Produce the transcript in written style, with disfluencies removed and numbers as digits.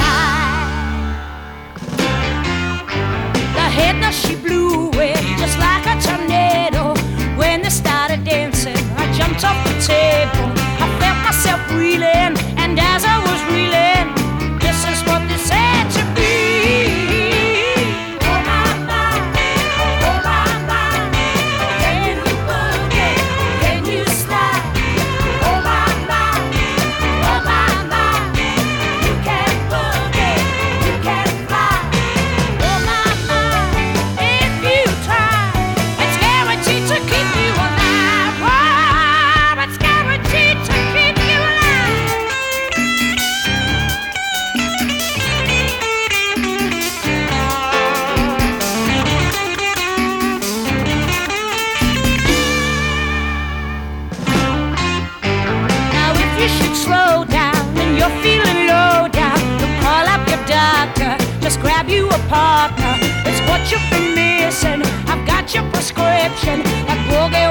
night. The head that she blew away just like a tornado. When they started dancing, I jumped off the table. I felt myself reeling, and as I was reeling, this is what they said to me. Oh my, my, oh my, my. Can you boogie? Can you slide? Oh my, my, oh my, my. You can boogie, you can fly. Oh my, my, if you try, it's guaranteed to keep you alive. Oh, it's guaranteed to keep you alive. Now if you should slow down and you're feeling low down, don't call up your doctor, just grab you a partner. It's what you've been missing. I've got your prescription, that boogie